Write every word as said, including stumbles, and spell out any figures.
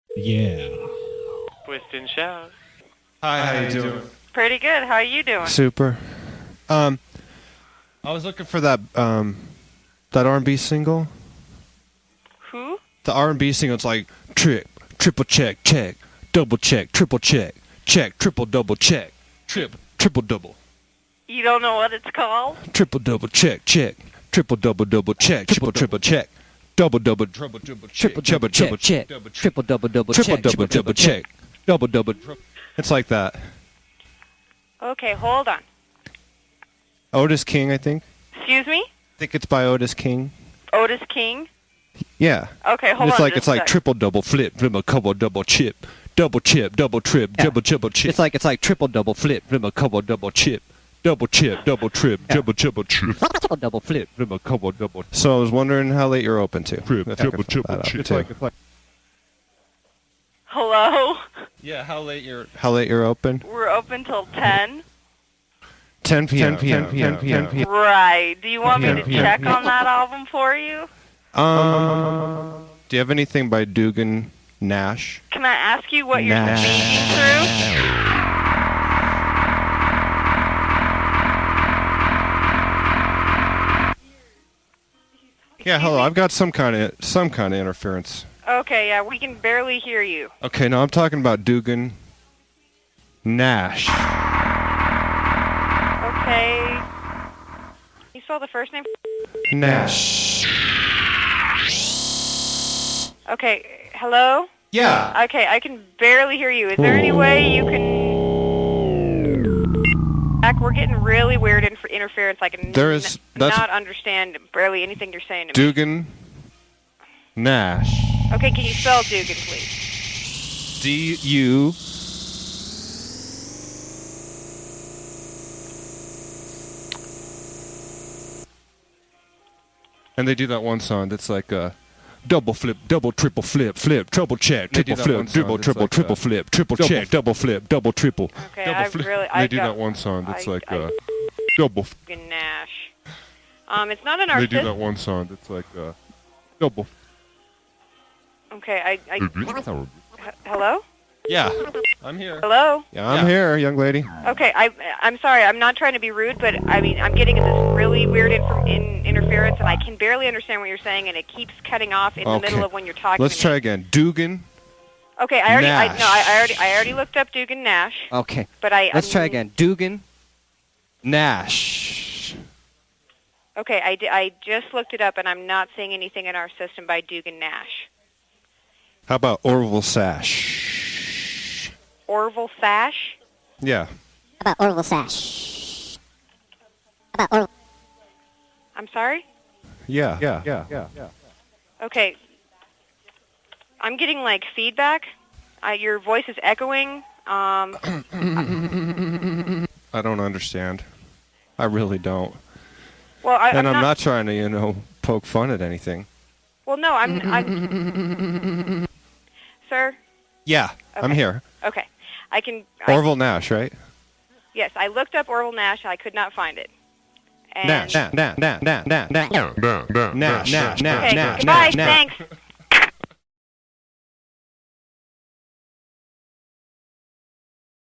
Yeah. Twist and shout. Hi, how you doing? Pretty good. How are you doing? Super. Um, I was looking for that um, that R and B single. Who? The R and B single. It's like trip, triple check, check, double check, triple check, check, triple double check, trip, triple double, You don't know what it's called? triple double check, check, triple double double check, triple triple check, double double triple triple Triple double check, check. Triple double double triple check. double double check, double double. It's like that. Okay, hold on. Otis King, I think. Excuse me? I think it's by Otis King. Otis King? Yeah. Okay, hold And it's on like just it's a like sec. triple double flip, triple couple double chip, double chip, double trip, Yeah. double triple chip. It's like it's like triple double flip. triple couple double chip, double chip, double trip, Yeah. double triple chip, Triple double flip. triple couple double. So I was wondering how late you're open to. Trip, If I triple, could fill triple that out, chip. too. It's like- Hello? Yeah, how late you're how late you're open? We're open till ten? ten p.m. ten p.m., ten p.m. ten p.m. Right. Do you want me to Yeah, yeah, check yeah. on that album for you? Um, do you have anything by Dugan Nash? Can I ask you what you're Nash. thinking through? Yeah, hello. I've got some kind of some kind of interference. Okay, yeah, we can barely hear you. Okay, no, I'm talking about Dugan Nash. Okay. Can you spell the first name? Nash. Okay, hello? Yeah. Okay, I can barely hear you. Is there any way you can... Back, we're getting really weird inf- interference. I can There is- n- that's- not understand barely anything you're saying to me. Dugan Nash. Okay, can you spell Dugan, please? D U And they do that one song that's like uh double flip, double triple flip, flip, triple check, They do triple that one flip, song triple that's triple like, triple uh, flip, triple double check, double flip, double triple. Okay, double I flip. really... They I do got that one song that's I- like I- uh, double. f- Dugan Nash. Um, it's not in our They do system. that one song that's like uh, double. Okay, I... I h- hello? Yeah. I'm here. Hello? Yeah, I'm here, young lady. Okay, I, I'm sorry. I'm not trying to be rude, but I mean, I'm getting this really weird inf- in, interference, and I can barely understand what you're saying, and it keeps cutting off in the Okay. middle of when you're talking Let's to try me. again. Dugan. Okay, I already, I, Nash. no, I, I already, I already looked up Dugan Nash, Okay. but I. Let's try I'm- again. Dugan. Nash. Okay, I, di- I just looked it up, and I'm not seeing anything in our system by Dugan Nash. How about Orville Sash? Orville Sash. Yeah. About Orville Sash. About Orville. I'm sorry. Yeah. Yeah. Yeah. Yeah. Yeah. Okay. I'm getting like feedback. Uh, your voice is echoing. Um, I don't understand. I really don't. well, I, And I'm, I'm not trying to, you know, poke fun at anything. Well, no, I'm. I'm Sir. Yeah, I'm Okay. here. Okay. I can... I, Orville Nash, right? yes, I looked up Orville Nash. I could not find it. And Nash, Nash, Nash, Nash, Nash, Nash, Nash, Nash, Nash, Nash, Okay, Nash, goodbye. Nash. Thanks.